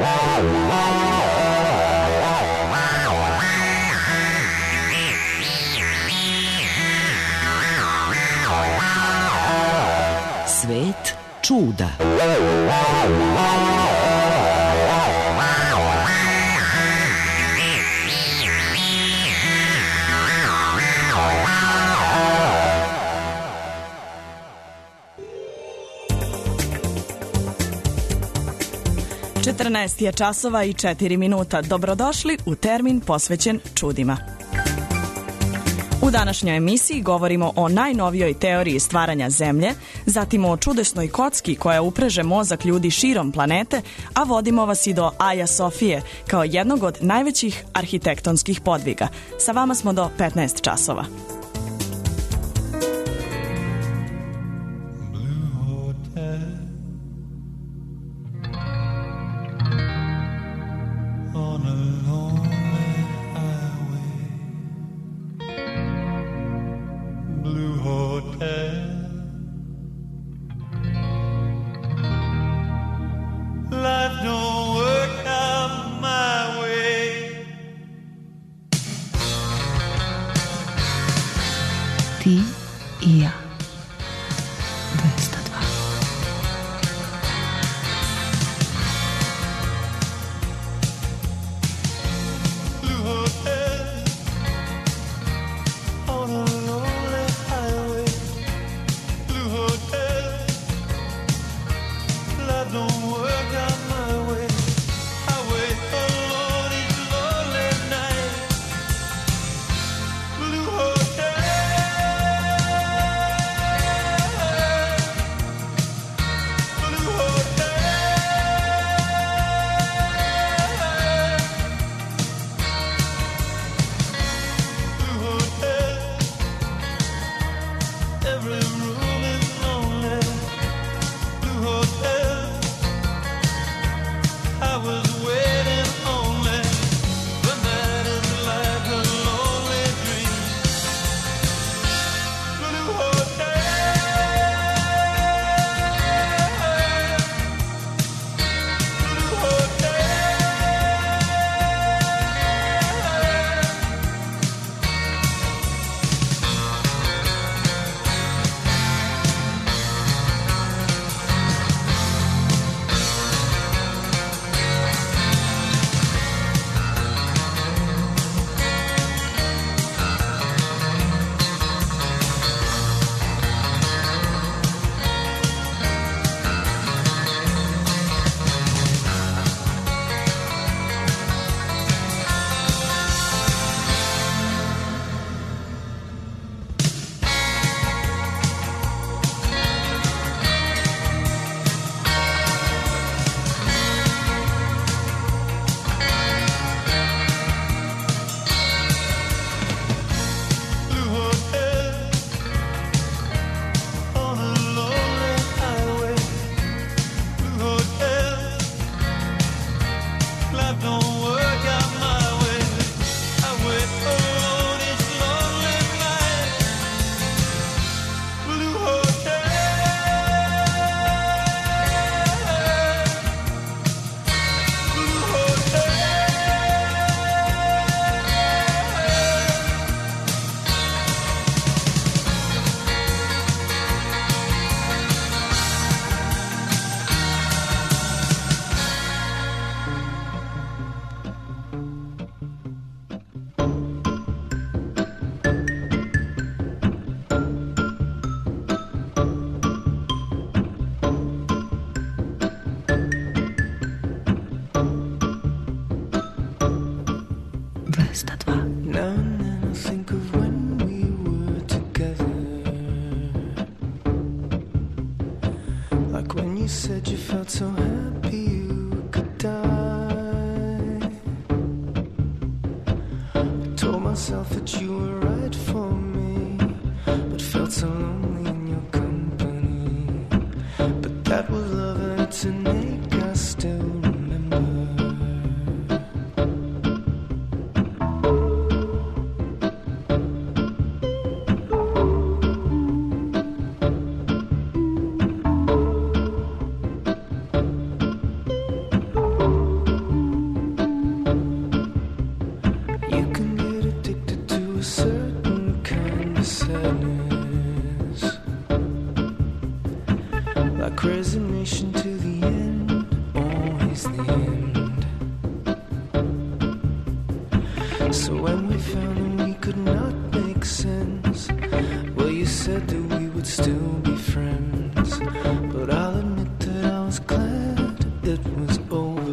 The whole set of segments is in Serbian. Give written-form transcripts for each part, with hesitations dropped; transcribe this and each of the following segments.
Svet čuda. Četrnaest je časova i 4 minuta. Dobrodošli u termin posvećen čudima. U današnjoj emisiji govorimo o najnovijoj teoriji stvaranja Zemlje, zatim o čudesnoj kocki koja upreže mozak ljudi širom planete, a vodimo vas i do Aja Sofije kao jednog od najvećih arhitektonskih podviga. Sa vama smo do 15 časova. Ti i ja. 202. always the end. So when we found that we could not make sense, well, you said that we would still be friends. But I'll admit that I was glad it was over.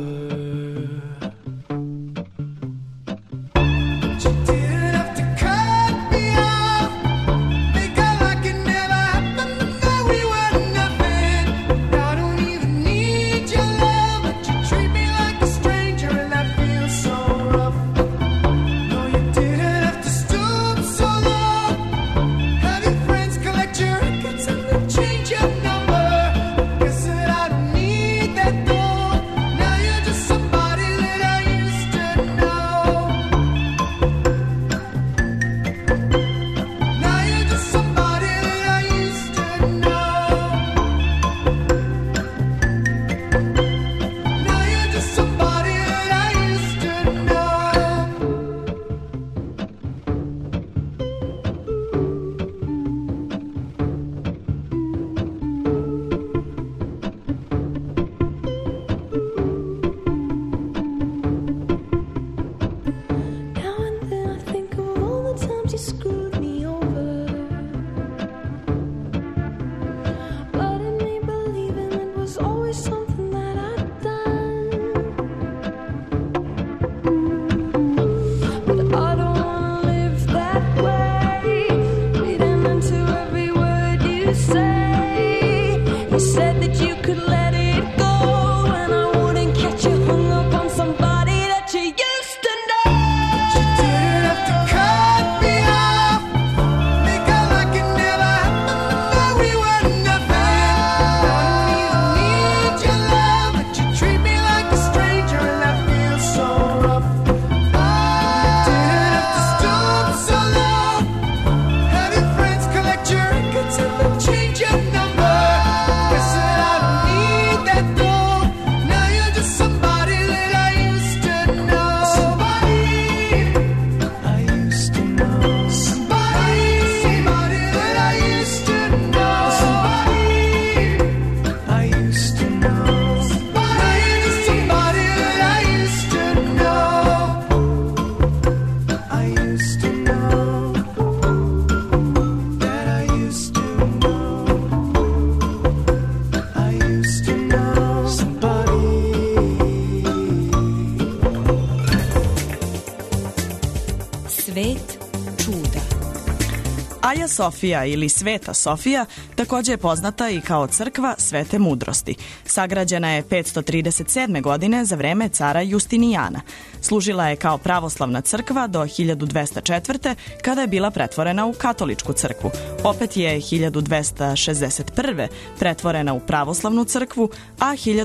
Aja Sofija ili Sveta Sofija takođe je poznata i kao crkva Svete mudrosti. Sagrađena je 537. godine za vreme cara Justinijana. Služila je kao pravoslavna crkva do 1204. kada je bila pretvorena u katoličku crkvu. Opet je 1261. pretvorena u pravoslavnu crkvu, a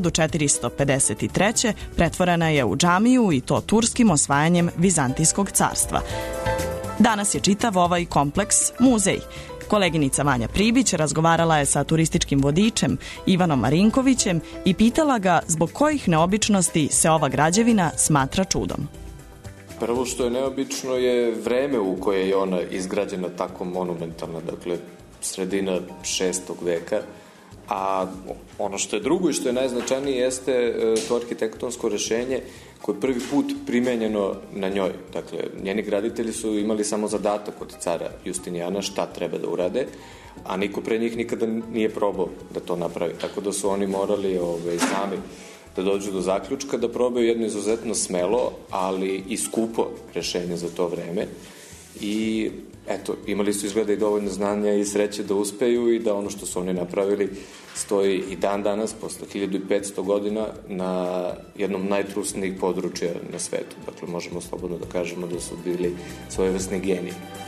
1453. pretvorena je u džamiju i to turskim osvajanjem Vizantijskog carstva. Danas je čitav ovaj kompleks muzej. Koleginica Vanja Pribić razgovarala je sa turističkim vodičem Ivanom Marinkovićem i pitala ga zbog kojih neobičnosti se ova građevina smatra čudom. Prvo što je neobično je vreme u koje je ona izgrađena tako monumentalna, dakle sredina 6. veka, a ono što je drugo i što je najznačajnije jeste to arhitektonsko rešenje koje je prvi put primenjeno na njoj. Dakle, njeni graditelji su imali samo zadatak od cara Justinijana šta treba da urade, a niko pre njih nikada nije probao da to napravi. Tako da su oni morali sami da dođu do zaključka da probaju jedno izuzetno smelo, ali i skupo rešenje za to vreme. I eto, imali su izgleda i dovoljno znanja i sreće da uspeju i da ono što su oni napravili stoji i dan danas, posle 1500 godina, na jednom najtrusnijih područja na svetu. Dakle, možemo slobodno da kažemo da su bili svojevrsni geniji.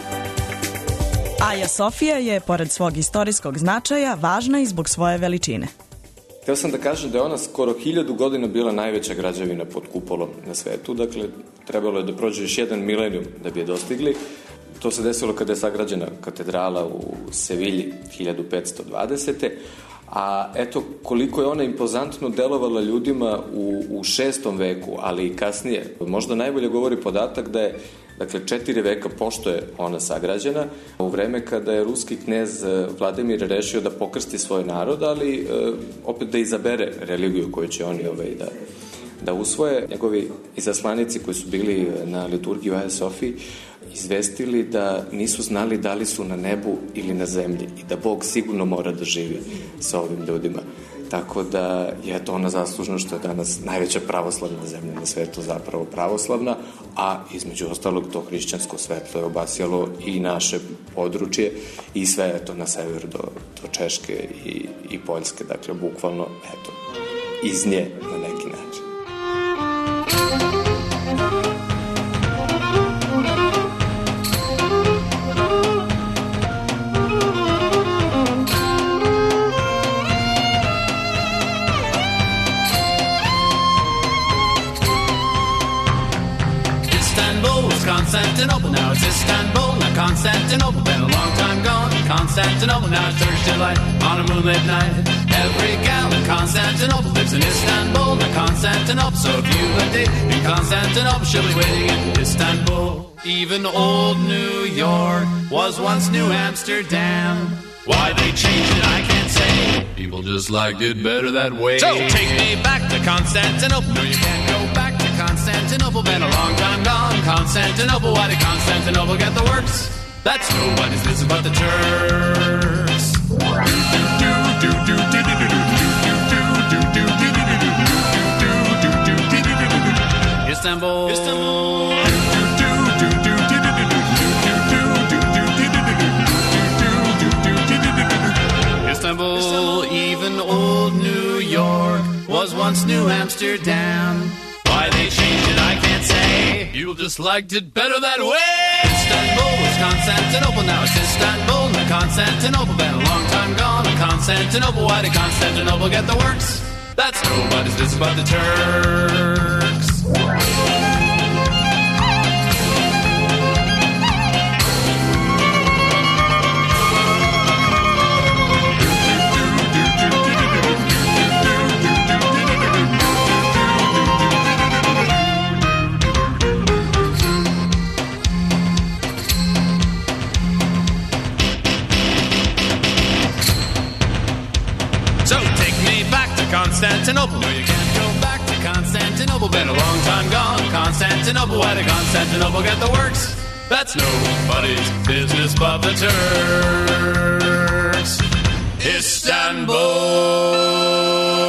Aja Sofija je, pored svog istorijskog značaja, važna i zbog svoje veličine. Hteo sam da kažem da je ona skoro 1000 godina bila najveća građevina pod kupolom na svetu. Dakle, trebalo je da prođe još jedan milenijum da bi je dostigli. To se desilo kada je sagrađena katedrala u Sevilji 1520. A eto koliko je ona impozantno delovala ljudima u 6. veku, ali i kasnije. Možda najbolje govori podatak da je 4 veka pošto je ona sagrađena, u vreme kada je ruski knez Vladimir rešio da pokrsti svoj narod, ali opet da izabere religiju koju će oni da usvoje njegovi izaslanici koji su bili na liturgiji u Hagia Sofiji izvestili da nisu znali da li su na nebu ili na zemlji i da Bog sigurno mora da živi sa ovim ljudima. Tako da je to ona zaslužno što je danas najveća pravoslavna zemlja na svetu zapravo pravoslavna, a između ostalog to hrišćansko svetlo je obasjalo i naše područje i sve je to na sever do Češke i Poljske, dakle bukvalno eto, iz nje na neki način. Constantinople, now it's Istanbul, now Constantinople, been a long time gone. Constantinople, now it's Thursday light on a moonlit night. Every gal in Constantinople lives in Istanbul, now Constantinople. So if you a date in Constantinople, she'll be waiting in Istanbul. Even old New York was once New Amsterdam. Why they changed it, I can't say. People just liked it better that way. So take me back to Constantinople. No, you can't go back to Constantinople. Been a long time gone. Constantinople. Why did Constantinople get the works? That's nobody's business but the Turks. Istanbul. Istanbul. Istanbul, even old New York was once New Amsterdam. Why they changed it, I can't say. People just liked it better that way. Istanbul was Constantinople, now it's Istanbul. Now Constantinople, been a long time gone. Constantinople, why did Constantinople get the works? That's nobody's business but the Turks. Constantinople, no, you can't go back to Constantinople. Been a long time gone. Constantinople, why did Constantinople get the works? That's nobody's business but the Turks. Istanbul.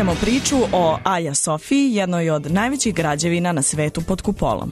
nastavljamo priču o Aja Sofiji, jednoj od najvećih građevina na svetu pod kupolom.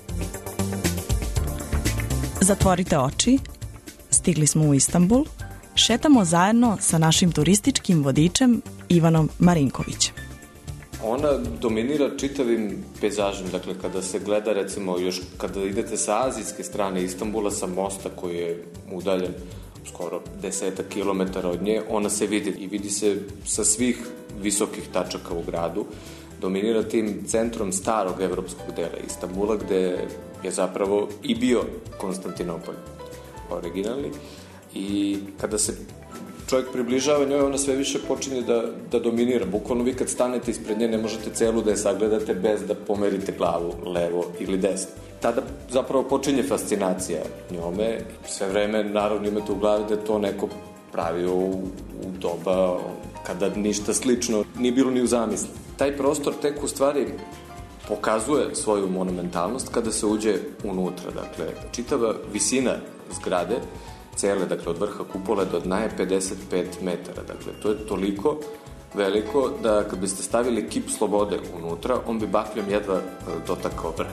Zatvorite oči, stigli smo u Istanbul, šetamo zajedno sa našim turističkim vodičem Ivanom Marinkovićem. Ona dominira čitavim pejzažem, dakle kada se gleda recimo još kada idete sa azijske strane Istanbula, sa mosta koji je udaljen skoro 10 kilometara od nje, ona se vidi i vidi se sa svih visokih tačaka u gradu. Dominira tim centrom starog evropskog dela Istanbula, gde je zapravo i bio Konstantinopolj originalni. I kada se čovjek približava njoj, ona sve više počinje da dominira. Bukvalno vi kad stanete ispred nje ne možete celu da je sagledate bez da pomerite glavu levo ili desno. Tada zapravo počinje fascinacija njome. Sve vreme naravno imate u glavi da je to neko pravio u doba kada ništa slično nije bilo ni u zamisli. Taj prostor tek u stvari pokazuje svoju monumentalnost kada se uđe unutra. Dakle, čitava visina zgrade cele, dakle od vrha kupole do dna je 55 metara. Dakle, to je toliko veliko da kad biste stavili kip slobode unutra, on bi bakljom jedva dotakao vrh.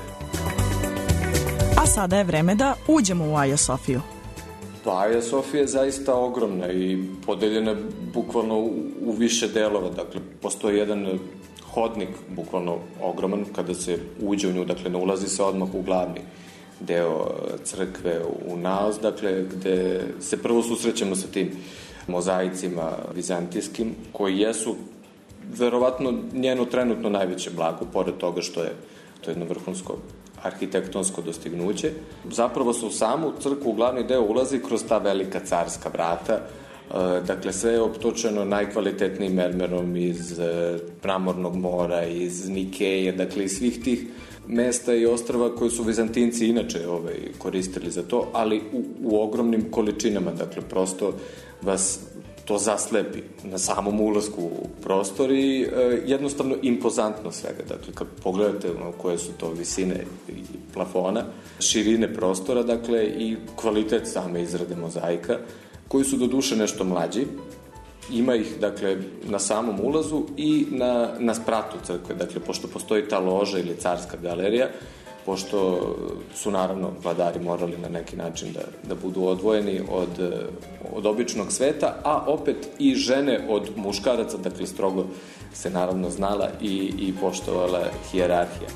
A sada je vreme da uđemo u Aja Sofiju. Pa Aja Sofija je zaista ogromna i podeljena bukvalno u više delova. Dakle, postoji jedan hodnik bukvalno ogroman kada se uđe u nju, dakle ne ulazi se odmah u glavni deo crkve u naoz, dakle gde se prvo susrećemo sa tim mozaicima vizantijskim koji jesu verovatno njeno trenutno najveće blago, pored toga što je to jedno vrhunsko arhitektonsko dostignuće. Zapravo se u samu crkvu u glavni deo ulazi kroz ta velika carska vrata. Dakle, sve je optočeno najkvalitetnijim mermerom iz Mramornog mora, iz Nikeje, dakle iz svih tih mesta i ostrava koje su Vizantinci inače koristili za to, ali u ogromnim količinama, dakle prosto vas to zaslepi na samom ulasku u prostor i jednostavno impozantno svega. Dakle, kad pogledate koje su to visine i plafona, širine prostora, dakle i kvalitet same izrade mozaika, koji su do duše nešto mlađi. Ima ih, dakle, na samom ulazu i na spratu crkve. Dakle, pošto postoji ta loža ili carska galerija, pošto su, naravno, vladari morali na neki način da budu odvojeni od običnog sveta, a opet i žene od muškaraca, dakle, strogo se, naravno, znala i poštovala hijerarhija.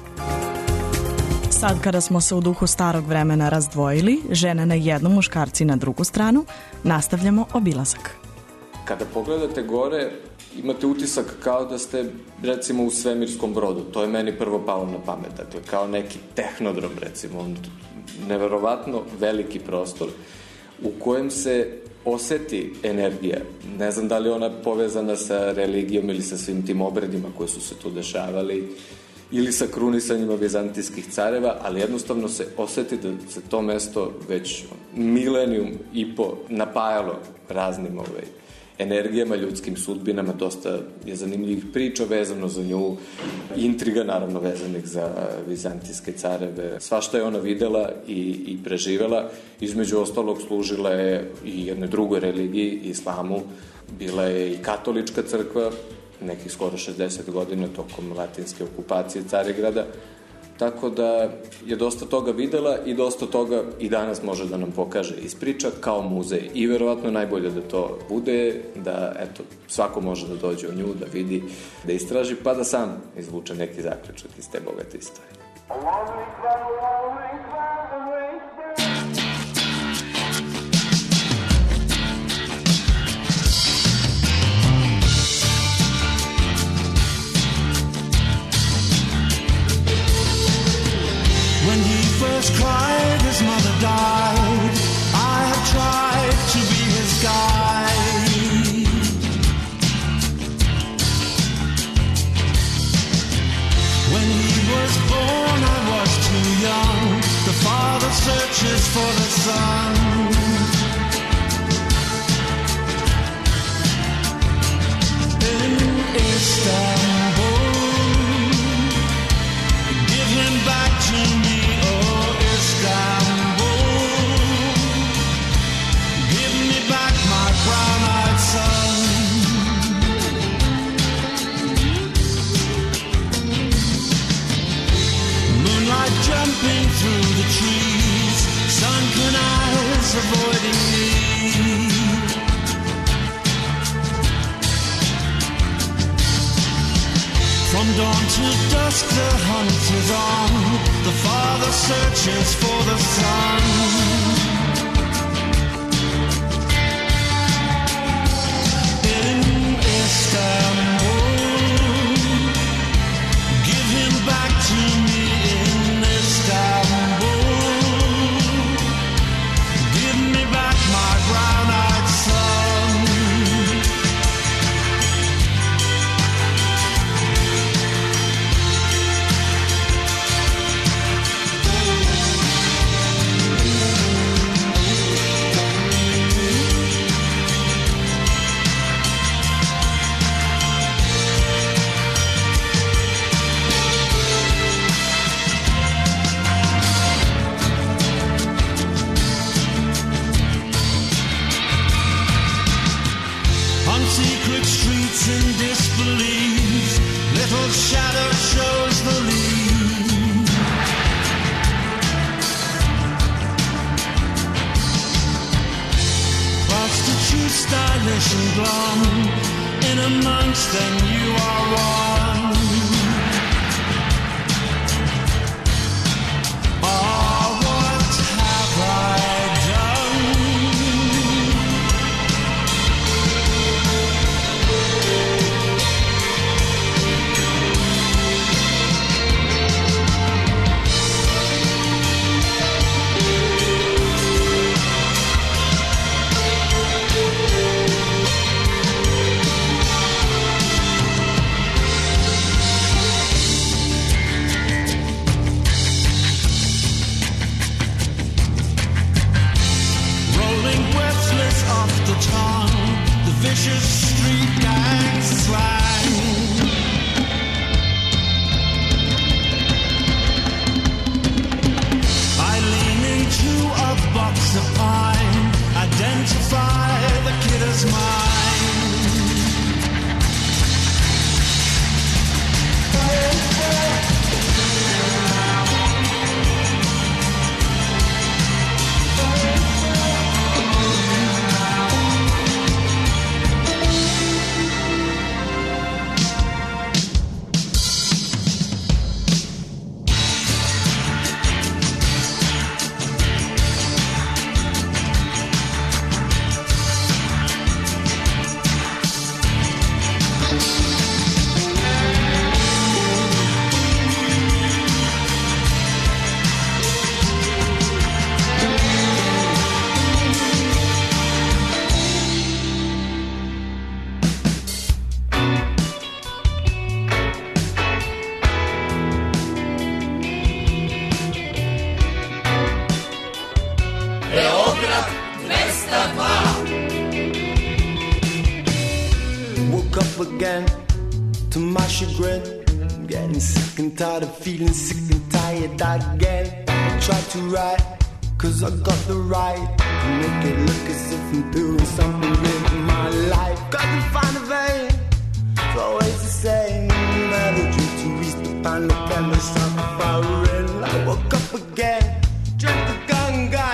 Sad kada smo se u duhu starog vremena razdvojili, žene na jednu, muškarci na drugu stranu, nastavljamo obilazak. Kada pogledate gore, imate utisak kao da ste, recimo, u svemirskom brodu. To je meni prvo palo na pamet. Dakle, kao neki tehnodrom, recimo. Neverovatno veliki prostor u kojem se oseti energija. Ne znam da li ona povezana sa religijom ili sa svim tim obredima koji su se tu dešavali ili sa krunisanjima vizantijskih careva, ali jednostavno se oseti da se to mesto već milenijum i po napajalo raznim energijama, ljudskim sudbinama. Dosta je zanimljivih priča vezano za nju, intriga naravno vezanih za vizantijske careve. Svašta je ona videla i preživela. Između ostalog služila je i jednoj drugoj religiji, islamu. Bila je i katolička crkva, nekih skoro 60 godina tokom latinske okupacije Carigrada. Tako da je dosta toga videla i dosta toga i danas može da nam pokaže ispriča kao muzej. I verovatno najbolje da to bude, da eto, svako može da dođe u nju, da vidi, da istraži, pa da sam izvuče neki zaključak iz te bogate istorije. First cried, his mother died. I have tried to be his guide. When he was born, I was too young. The father searches for the son. In Istanbul, give him back to me. Give me back my brown-eyed son. through the trees, sunken eyes avoiding me. From dawn to dusk the hunt is on, the father searches for the son. In Istanbul, give him back to me in Istanbul. Give me back my brown-eyed son. Secret streets in disbelief, little shadow shows the lead. Prostitute, stylish and blonde, in amongst them you are one. Oh, what have I done? Off the tongue, the vicious street gang slang. I lean into a box of pine, identify the kid as mine. Again, to my chagrin, I'm getting sick and tired of feeling sick and tired again. I try to write, cause I got the right to make it look as if I'm doing something in my life. Gotta find a vein, it's always the same. Never dream to reach the final canvas of the firing. I woke up again, drank the gun, got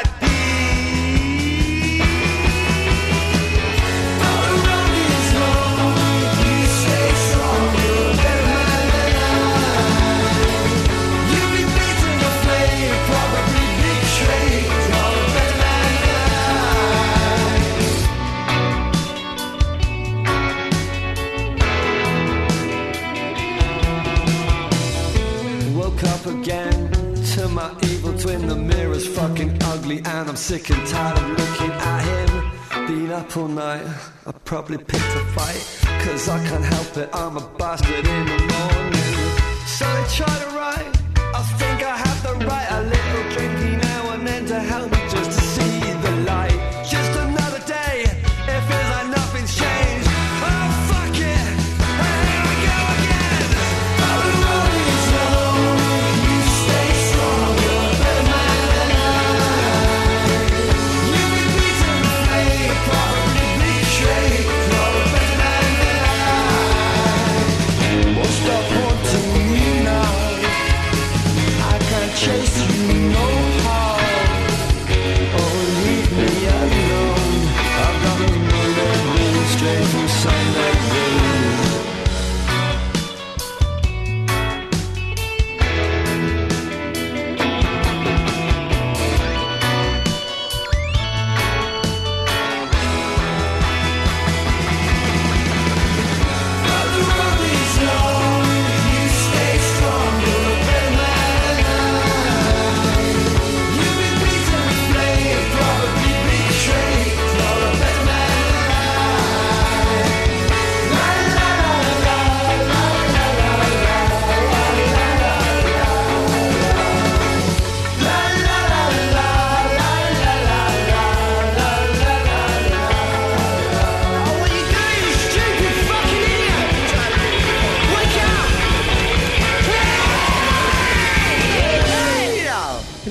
again to my evil twin. The mirror's fucking ugly and I'm sick and tired of looking at him. Been up all night, I probably picked a fight, cause I can't help it, I'm a bastard in the morning. So I try to write, I think I have the right. A little drinky now and then to help me just to see the light. Just another day, it feels like nothing's changed. Oh fuck it, and here I go again. Oh, the road is long, you stay strong, you're a better man than I. You've been beaten, afraid, probably betrayed, you're a better man than I. Won't stop haunting me now.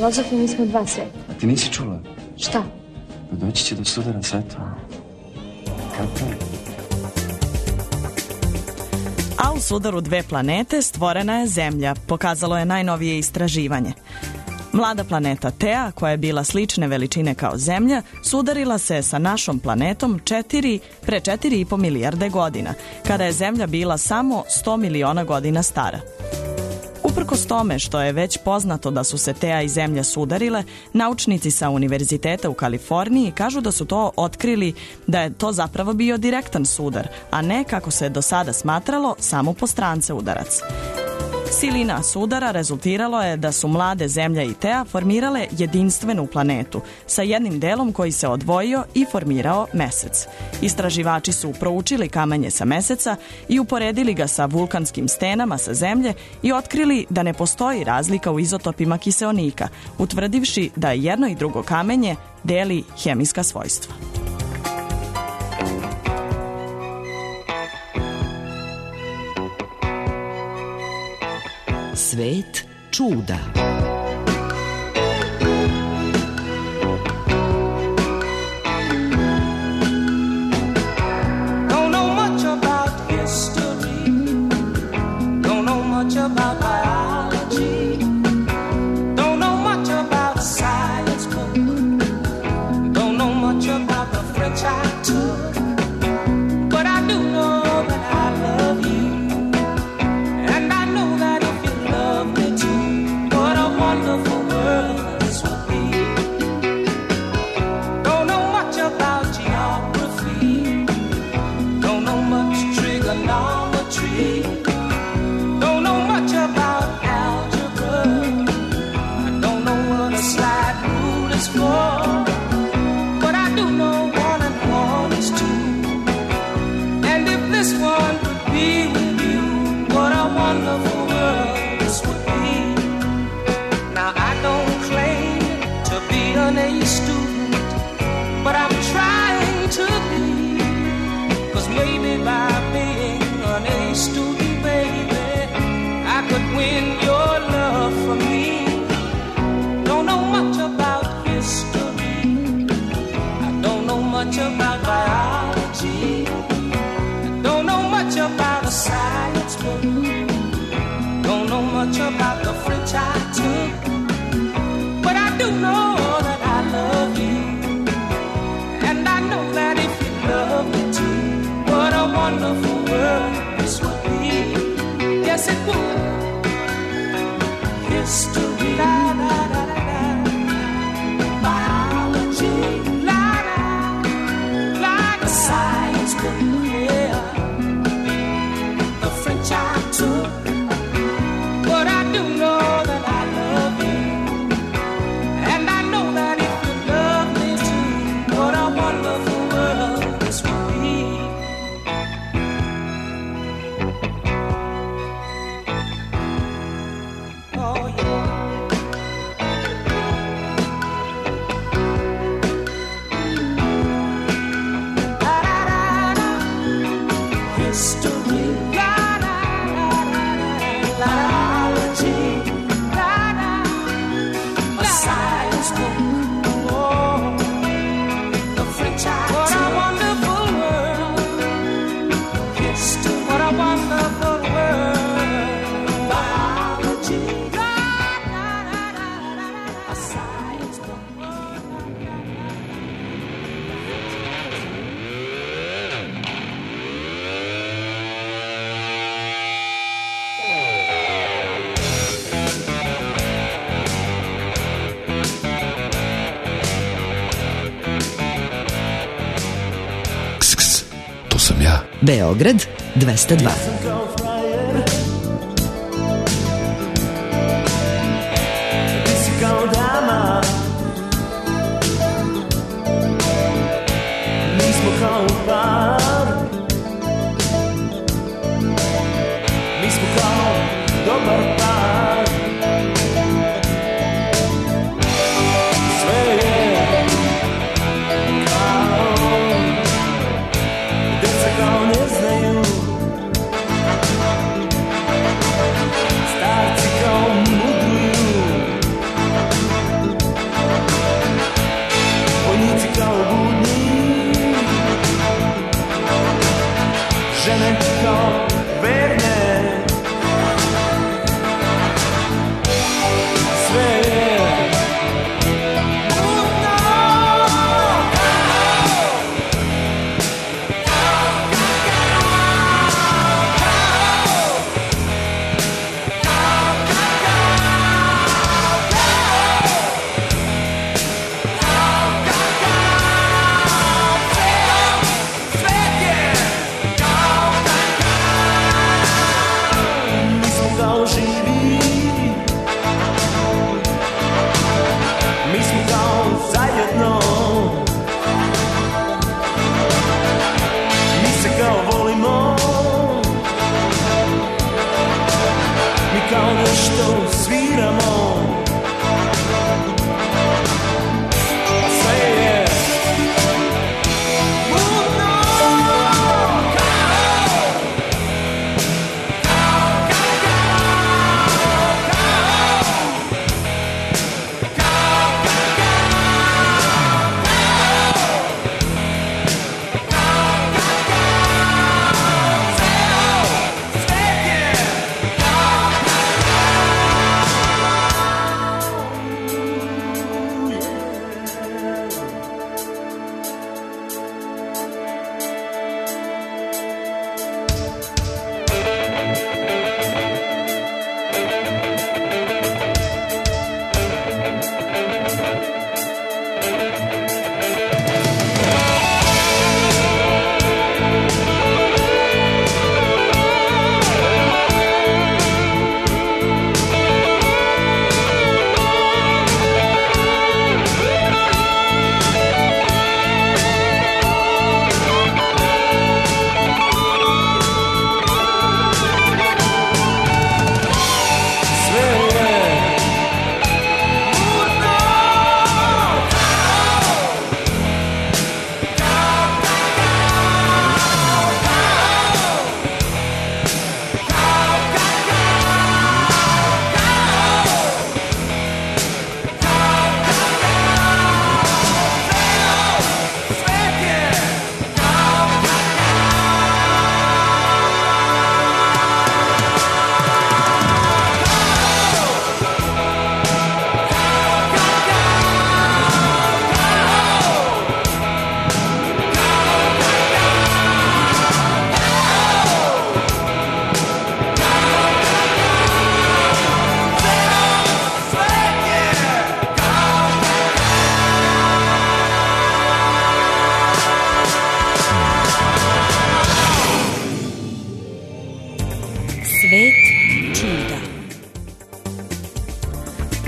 filozofiji mi smo dva sveta. A ti nisi čula? Šta? Pa doći će do sudara sveta. Kako? A u sudaru dve planete stvorena je Zemlja, pokazalo je najnovije istraživanje. Mlada planeta Tea, koja je bila slične veličine kao Zemlja, sudarila se sa našom planetom pre 4,5 milijarde godina, kada je Zemlja bila samo 100 miliona godina stara. Uprkos tome što je već poznato da su se Tea i Zemlja sudarile, naučnici sa Univerziteta u Kaliforniji kažu da su to otkrili da je to zapravo bio direktan sudar, a ne, kako se do sada smatralo, samo po strance udarac. Silina sudara rezultiralo je da su mlade Zemlja i Tea formirale jedinstvenu planetu sa jednim delom koji se odvojio i formirao Mesec. Istraživači su proučili kamenje sa Meseca i uporedili ga sa vulkanskim stenama sa Zemlje i otkrili da ne postoji razlika u izotopima kiseonika, utvrdivši da jedno i drugo kamenje deli hemijska svojstva. Svet čuda. Don't know much about history. Don't know much about biology. Don't know much about science book. Don't know much about the French I took. But I do know that I love you. And I know that if you love me too, what a wonderful world this would be. Don't know much about geography. Don't know much trigonometry. Don't know much about algebra. I don't know what a slide rule is for. But I do know 1 and 1 is 2. And if this one could be with you, what a wonderful world this would be. Now I don't claim to be an A student, but I'm trying to be. 'Cause maybe by being an A student, baby, I could win your love for me. Don't know much about history. I don't know much about biology. I don't know much about a science book. Don't know much about the French I took. But I do know that I love you. And I know that if you love me too, what a wonderful world this would be. Yes, it would. History, la la la la la. Biology, la la. Like a science book, yeah. The French I took. But I do know that I love you. And I know that if you love me too, what a wonderful world this would be. Oh yeah. La la la la. History. La la la la la. Biology. La la. A science book. Oh. The French I took. What a wonderful world. History. What a wonderful world. Biology. La la la la la. A science book. To sam ja. Beograd 202. Kao dama, mi smo kao par, mi smo kao dobar par. Sve je kao, deca kao ne znaju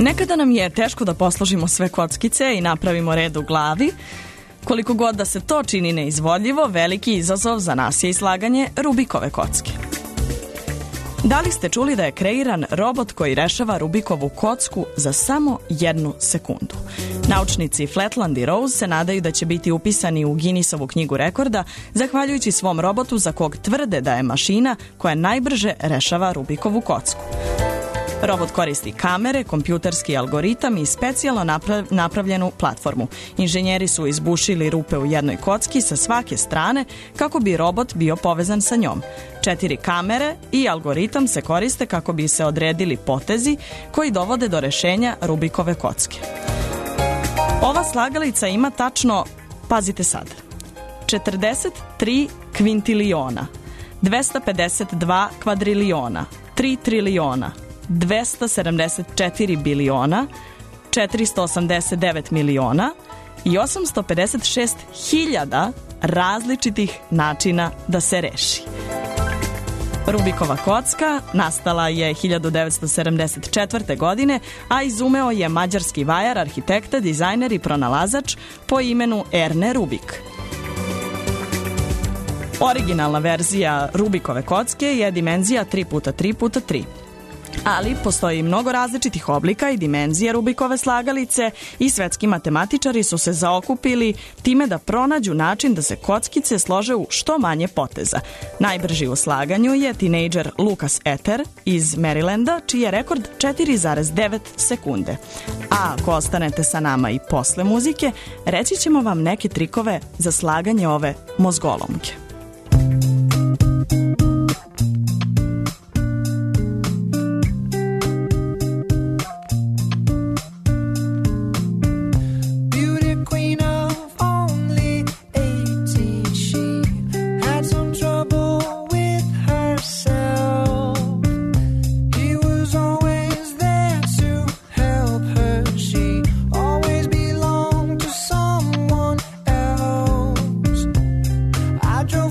Nekada nam je teško da posložimo sve kockice i napravimo red u glavi. Koliko god da se to čini neizvodljivo, veliki izazov za nas je i slaganje Rubikove kocke. Da li ste čuli da je kreiran robot koji rešava Rubikovu kocku za samo 1 sekundu? Naučnici Flatland i Rose se nadaju da će biti upisani u Guinnessovu knjigu rekorda zahvaljujući svom robotu za kog tvrde da je mašina koja najbrže rešava Rubikovu kocku. Robot koristi kamere, kompjuterski algoritam i specijalno napravljenu platformu. Inženjeri su izbušili rupe u jednoj kocki sa svake strane kako bi robot bio povezan sa njom. 4 kamere i algoritam se koriste kako bi se odredili potezi koji dovode do rešenja Rubikove kocke. Ova slagalica ima tačno, pazite sad, 43 kvintiliona, 252 kvadriliona, 3 triliona, 274 biliona, 489 miliona i 856.000 različitih načina da se reši. Rubikova kocka nastala je 1974. godine, a izumeo je mađarski vajar, arhitekta, dizajner i pronalazač po imenu Erne Rubik. Originalna verzija Rubikove kocke je dimenzija 3x3x3. Ali postoji mnogo različitih oblika i dimenzija Rubikove slagalice i svetski matematičari su se zaokupili time da pronađu način da se kockice slože u što manje poteza. Najbrži u slaganju je tinejdžer Lucas Ether iz Marylanda, čiji je rekord 4,9 sekunde. A ako ostanete sa nama i posle muzike, reći ćemo vam neke trikove za slaganje ove mozgolomke. I drove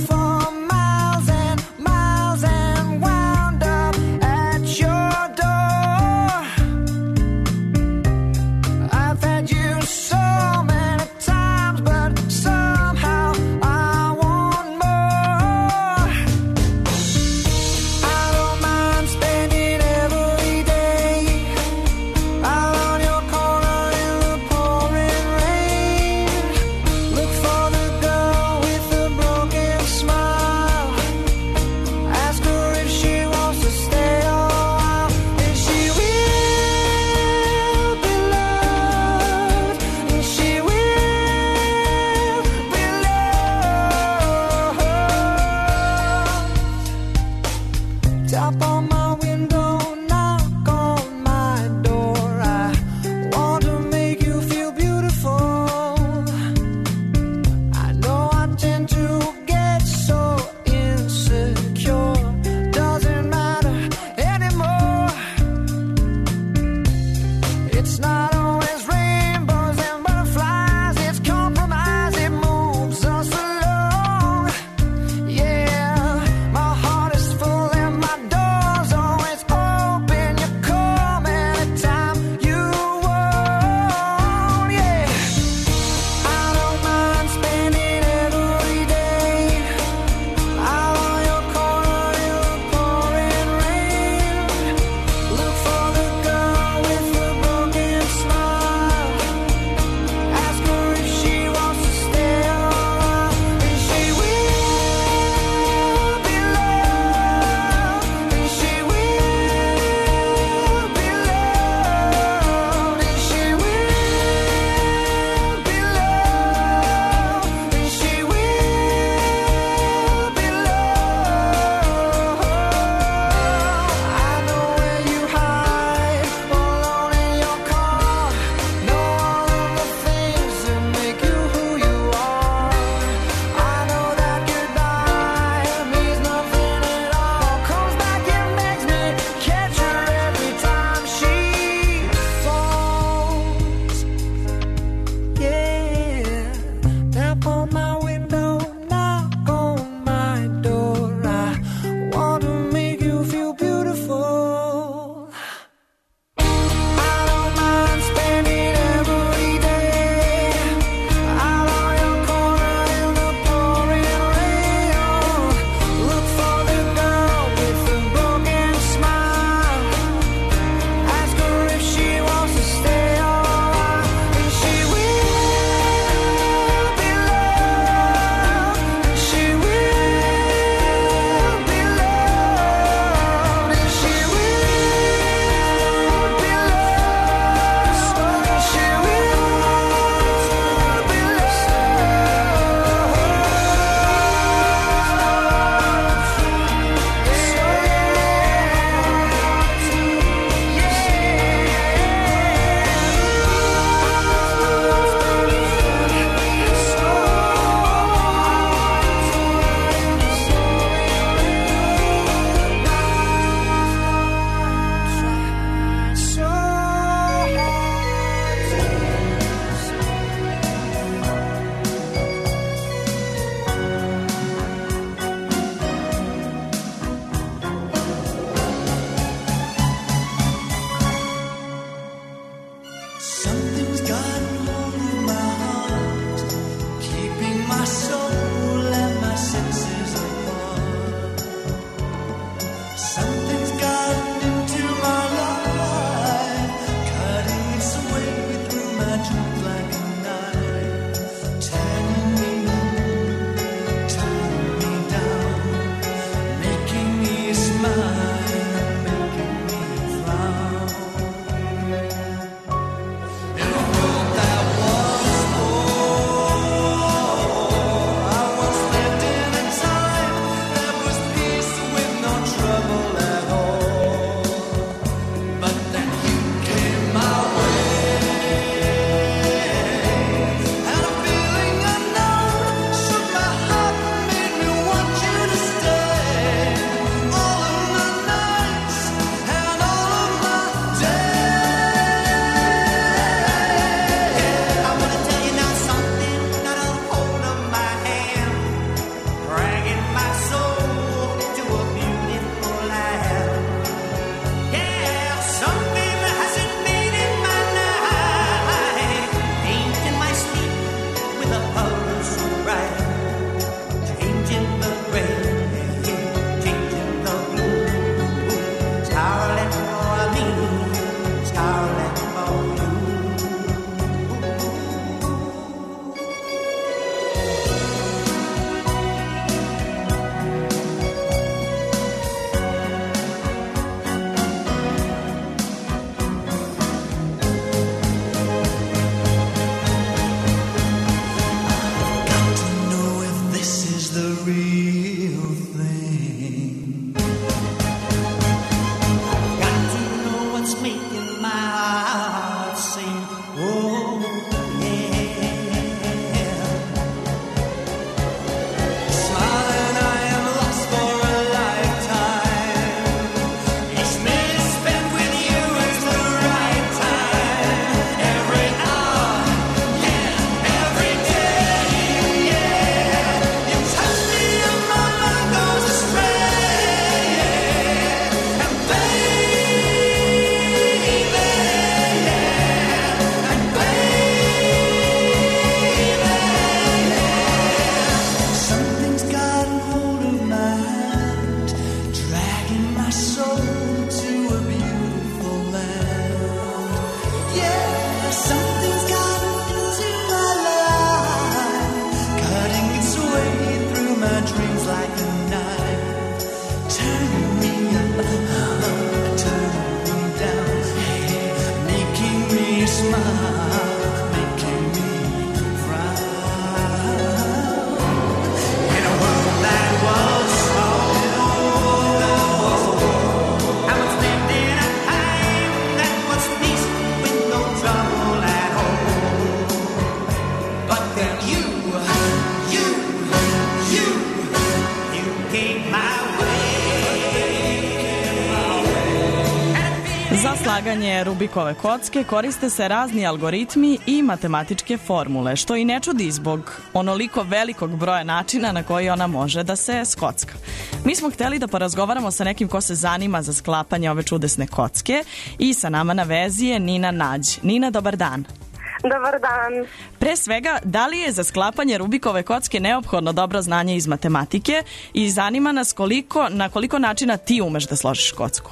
Za slaganje Rubikove kocke koriste se razni algoritmi i matematičke formule, što i ne čudi zbog onoliko velikog broja načina na koji ona može da se skocka. Mi smo hteli da porazgovaramo sa nekim ko se zanima za sklapanje ove čudesne kocke i sa nama na vezi je Nina Nađ. Nina, dobar dan. Dobar dan. Pre svega, da li je za sklapanje Rubikove kocke neophodno dobro znanje iz matematike i zanima nas na koliko načina ti umeš da složiš kocku?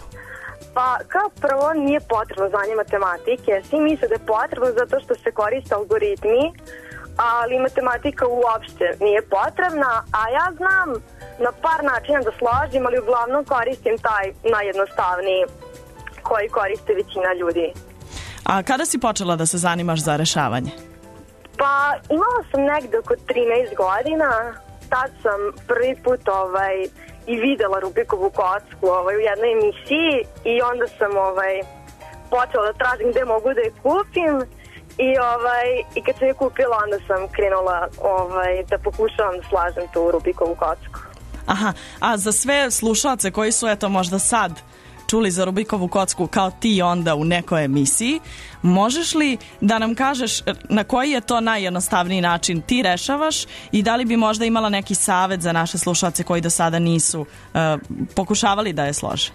Pa kao prvo nije potrebno znanje matematike. Svi misle da je potrebno zato što se koriste algoritmi, ali matematika uopšte nije potrebna, a ja znam na par načina da složim, ali uglavnom koristim taj najjednostavniji koji koriste većina ljudi. A kada si počela da se zanimaš za rešavanje? Pa imala sam negde oko 13 godina, tad sam prvi put i videla Rubikovu kocku u jednoj emisiji i onda sam počela da tražim gde mogu da je kupim i kad sam je kupila onda sam krenula da pokušavam da slažem tu Rubikovu kocku. Aha, a za sve slušalce koji su možda sad čuli za Rubikovu kocku kao ti onda u nekoj emisiji, možeš li da nam kažeš na koji je to najjednostavniji način ti rešavaš i da li bi možda imala neki savet za naše slušalce koji do sada nisu pokušavali da je slože?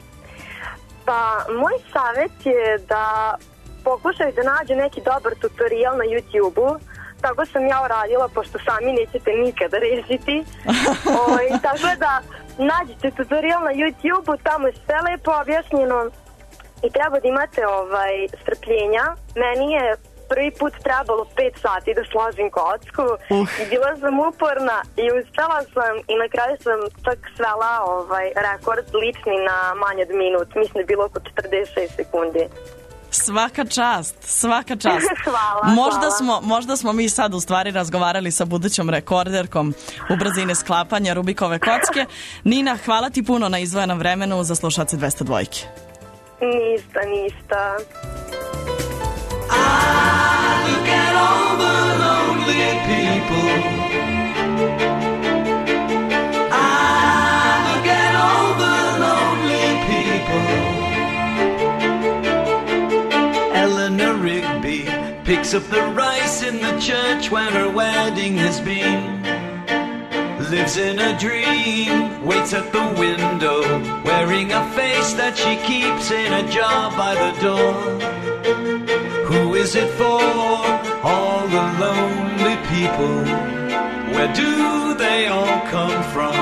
Pa, moj savet je da pokušaju da nađu neki dobar tutorial na YouTube-u. Tako sam ja uradila, pošto sami nećete nikada rešiti. Tako da nađite tutorial na YouTube-u, tamo je sve lepo objašnjeno i treba da imate strpljenja. Meni je prvi put trebalo 5 sati da složim kocku i bila sam uporna i uspela sam i na kraju sam tak svela rekord lični na manje od minut. Mislim da je bilo oko 46 sekundi. Svaka čast, svaka čast. Hvala, Možda smo mi sad u stvari razgovarali sa budućom rekorderkom u brzini sklapanja Rubikove kocke. Nina, hvala ti puno na izdvojenom vremenu za slušaoce 202. Ništa. I look at all the lonely people. I look at all the lonely people. Eleanor Rigby picks up the rice in the church where her wedding has been. Lives in a dream, waits at the window, wearing a face that she keeps in a jar by the door. Who is it for? All the lonely people. Where do they all come from?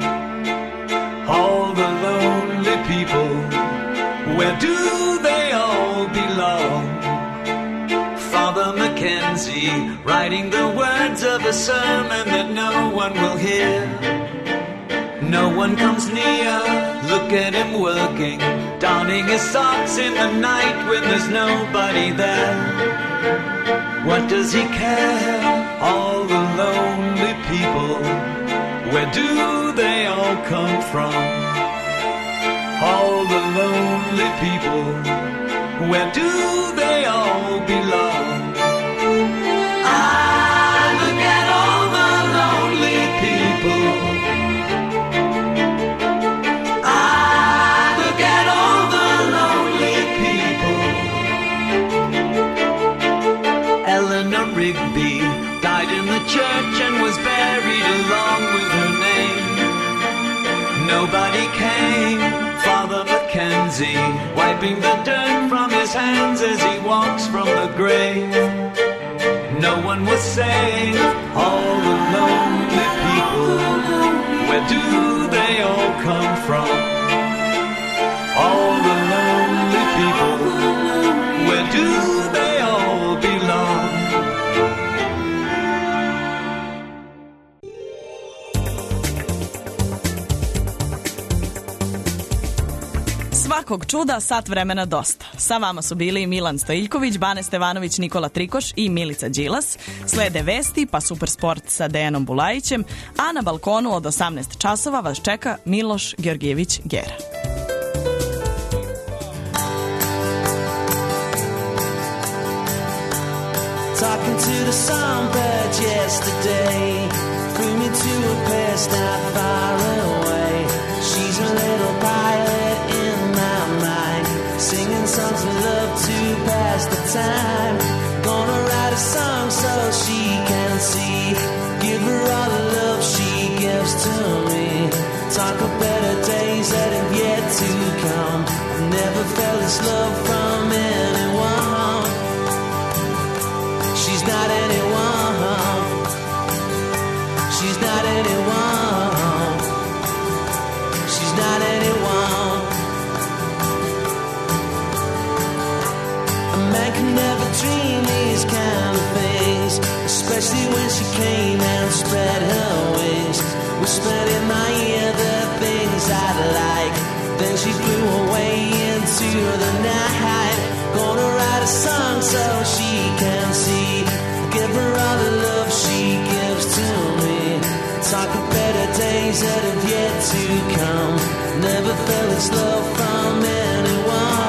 All the lonely people. Where do they all belong? Father Mackenzie, writing the words of a sermon that no one will hear. No one comes near, look at him working, donning his socks in the night when there's nobody there. What does he care? All the lonely people. Where do they all come from? All the lonely people. Where do they all belong? I look at all the lonely people. I look at all the lonely people. Eleanor Rigby died in the church and was buried along with her name. Nobody came. Father Mackenzie, wiping the dirt from his hands as he walks from the grave. No one was saved. All the lonely people. Where do they all come from? All the lonely people. Where do they all belong? Svakog čuda, sat vremena dosta. Sa vama su bili Milan Stojiljković, Bane Stevanović, Nikola Trikoš i Milica Đilas. Slede vesti, pa super sport sa Dejanom Bulajićem, a na balkonu od 18 časova vas čeka Miloš Georgijević-Gera. Talking to the songbird yesterday, threw me to a place not far away. She's a little pilot in my mind, singing songs of love to pass the time. Gonna write a song so she can see, give her all the love she gives to me. Talk of better days that have yet to come. I've never felt this love from anyone. She's not anyone. She's not anyone. She's not anyone. A man can never dream these kind of things, especially when she came and spread her wings. Whispered in my ear the things I'd like, then she flew away into the night. Gonna write a song so she can see, give her all the love she gives to me. Talk of better days that have yet to come. Never felt this love from anyone.